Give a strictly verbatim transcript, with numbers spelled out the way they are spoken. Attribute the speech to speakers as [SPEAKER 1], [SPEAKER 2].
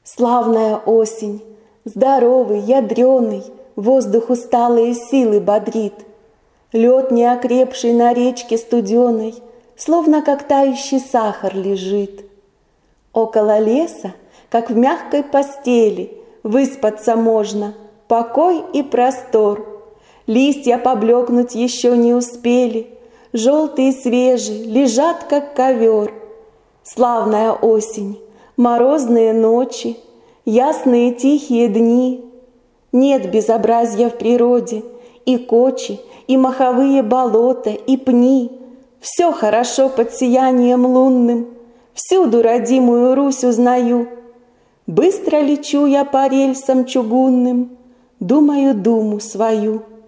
[SPEAKER 1] Славная осень, здоровый, ядреный, воздух усталые силы бодрит. Лед, неокрепший на речке студеной, словно как тающий сахар лежит. Около леса, как в мягкой постели, выспаться можно, покой и простор. Листья поблекнуть еще не успели, желтые свежие, лежат, как ковер. Славная осень, морозные ночи, ясные тихие дни. Нет безобразия в природе, и кочи, и маховые болота, и пни. Все хорошо под сиянием лунным, всюду родимую Русь узнаю. Быстро лечу я по рельсам чугунным, думаю думу свою.